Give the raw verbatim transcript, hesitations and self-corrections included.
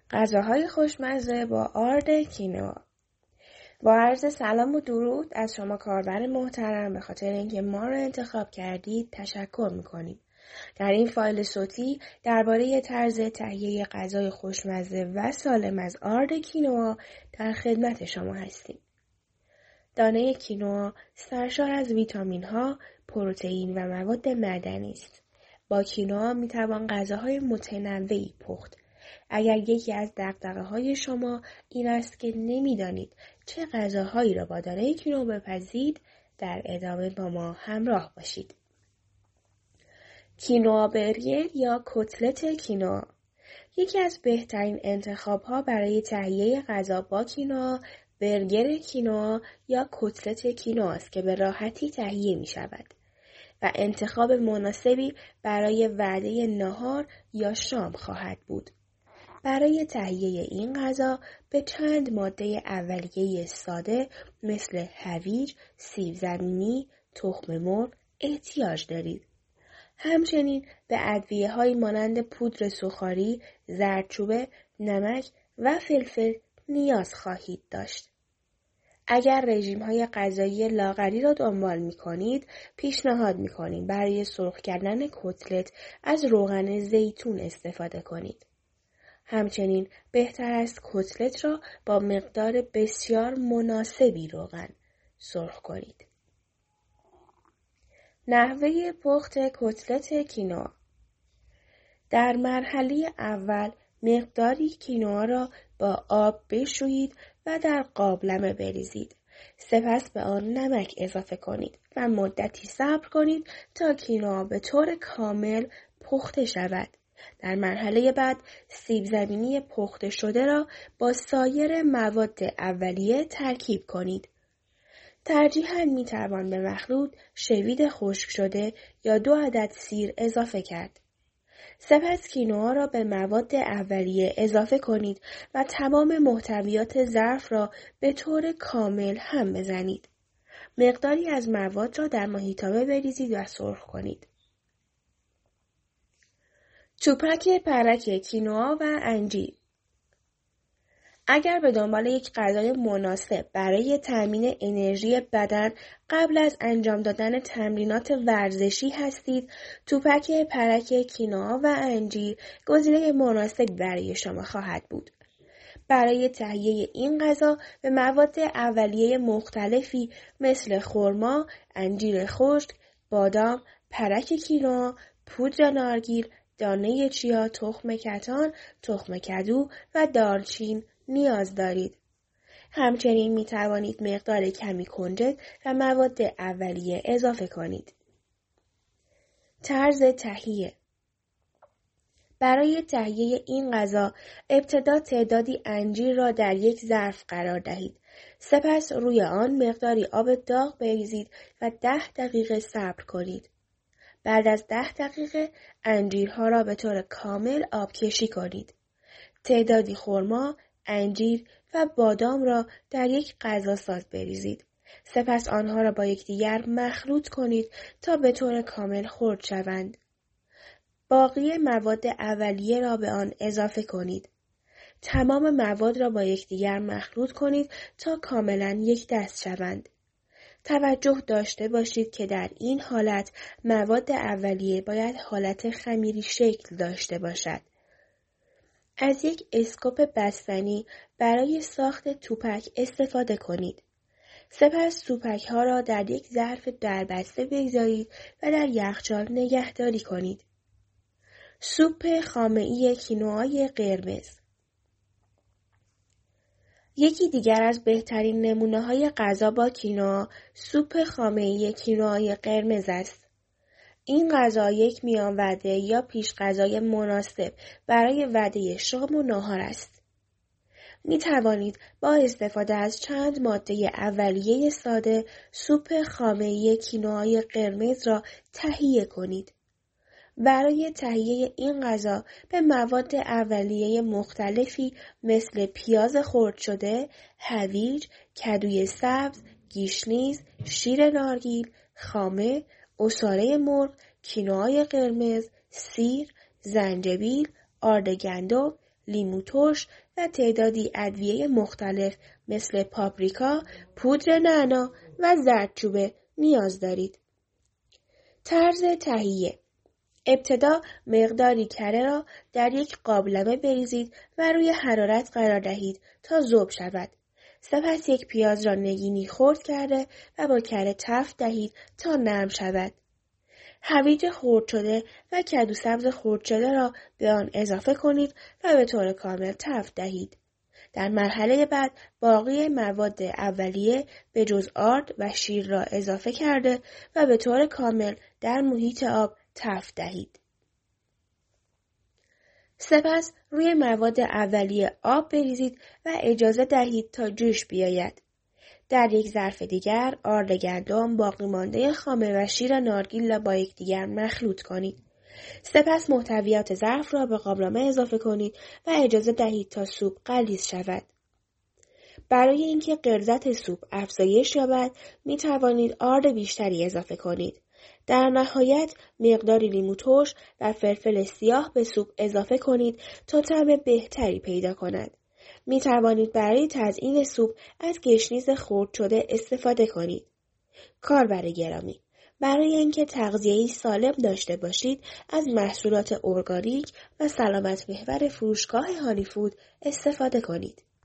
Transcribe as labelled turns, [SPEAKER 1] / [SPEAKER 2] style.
[SPEAKER 1] غذاهای خوشمزه با آرد کینوا. با عرض سلام و درود از شما کاربر محترم به خاطر اینکه ما رو انتخاب کردید تشکر میکنیم. در این فایل صوتی درباره طرز تهیه غذای خوشمزه و سالم از آرد کینوا در خدمت شما هستیم. دانه کینوا سرشار از ویتامین ها، پروتئین و مواد معدنی است. با کینوا میتوان غذاهای متنوعی پخت. اگر یکی از دغدغه‌های شما این است که نمی‌دانید چه غذاهایی را با دانه کینوا بپزید، در ادامه با ما همراه باشید. کینوا برگر یا کتلت کینوا یکی از بهترین انتخاب‌ها برای تهیه غذا با کینوا برگر کینوا یا کتلت کینوا است که به راحتی تهیه می‌شود و انتخاب مناسبی برای وعده نهار یا شام خواهد بود. برای تهیه این غذا به چند ماده اولیه ساده مثل هویج، سیب زمینی، تخم مرغ احتیاج دارید. همچنین به ادویه‌هایی مانند پودر سوخاری، زردچوبه، نمک و فلفل نیاز خواهید داشت. اگر رژیم‌های غذایی لاغری را دنبال می‌کنید، پیشنهاد می‌کنیم برای سرخ کردن کتلت از روغن زیتون استفاده کنید. همچنین بهتر است کتلت را با مقدار بسیار مناسبی روغن سرخ کنید. نحوه پخت کتلت کینوا. در مرحله اول مقداری کینوا را با آب بشویید و در قابلمه بریزید. سپس به آن نمک اضافه کنید و مدتی صبر کنید تا کینوا به طور کامل پخته شود. در مرحله بعد سیب زمینی پخته شده را با سایر مواد اولیه ترکیب کنید. ترجیحاً می توان به مخلوط شوید خشک شده یا دو عدد سیر اضافه کرد. سپس کینوا را به مواد اولیه اضافه کنید و تمام محتویات ظرف را به طور کامل هم بزنید. مقداری از مواد را در محیطابه بریزید و سرخ کنید. توپک پرک کینوا و انجیر. اگر به دنبال یک غذای مناسب برای تامین انرژی بدن قبل از انجام دادن تمرینات ورزشی هستید، توپک پرک کینوا و انجیر گزینه مناسبی برای شما خواهد بود. برای تهیه این غذا به مواد اولیه مختلفی مثل خرما، انجیر خشک، بادام، پرک کینوا، پودر نارگیل، دانه چیا، تخم کتان، تخم کدو و دارچین نیاز دارید. همچنین می توانید مقدار کمی کنجد و مواد اولیه اضافه کنید. طرز تهیه. برای تهیه این غذا ابتدا تعدادی انجیر را در یک ظرف قرار دهید. سپس روی آن مقداری آب داغ بریزید و ده دقیقه صبر کنید. بعد از ده دقیقه انجیرها را به طور کامل آب کشی کنید. تعدادی خرما، انجیر و بادام را در یک غذاساز بریزید. سپس آنها را با یکدیگر مخلوط کنید تا به طور کامل خرد شوند. باقی مواد اولیه را به آن اضافه کنید. تمام مواد را با یکدیگر مخلوط کنید تا کاملا یک دست شوند. توجه داشته باشید که در این حالت مواد اولیه باید حالت خمیری شکل داشته باشد. از یک اسکوپ بستنی برای ساخت توپک استفاده کنید. سپس توپک ها را در یک ظرف دربسته بگذارید و در یخچال نگهداری کنید. سوپ خامه‌ای کینوای قرمز. یکی دیگر از بهترین نمونه‌های غذا با کینوا سوپ خامه‌ای کینوای قرمز است. این غذا یک میان وعده یا پیش غذای مناسب برای وعده شام و ناهار است. می توانید با استفاده از چند ماده اولیه ساده سوپ خامه‌ای کینوای قرمز را تهیه کنید. برای تهیه این غذا به مواد اولیه مختلفی مثل پیاز خرد شده، هویج، کدوی سبز، گیشنیز، شیر نارگیل، خامه، عصاره مرغ، کینوای قرمز، سیر، زنجبیل، آرد گندم، لیمو ترش و تعدادی ادویه مختلف مثل پاپریکا، پودر نعنا و زردچوبه نیاز دارید. طرز تهیه: ابتدا مقداری کره را در یک قابلمه بریزید و روی حرارت قرار دهید تا ذوب شود. سپس یک پیاز را نگینی خرد کرده و با کره تفت دهید تا نرم شود. هویج خرد شده و کدو سبز خرد شده را به آن اضافه کنید و به طور کامل تفت دهید. در مرحله بعد باقی مواد اولیه به جز آرد و شیر را اضافه کرده و به طور کامل در محیط آب تفت دهید. سپس روی مواد اولیه آب بریزید و اجازه دهید تا جوش بیاید. در یک ظرف دیگر آرد گندم، باقی مانده خامه و شیر نارگیل را با یکدیگر مخلوط کنید. سپس محتویات ظرف را به قابلمه اضافه کنید و اجازه دهید تا سوپ غلیظ شود. برای اینکه غلظت سوپ افزایش یابد، می توانید آرد بیشتری اضافه کنید. در نهایت مقداری لیمو ترش و فلفل سیاه به سوپ اضافه کنید تا طعم بهتری پیدا کند. می توانید برای تزیین سوپ از گشنیز خرد شده استفاده کنید. کاربر گرامی، برای اینکه تغذیه‌ای سالم داشته باشید از محصولات ارگانیک و سلامت محور فروشگاه هالی فود استفاده کنید.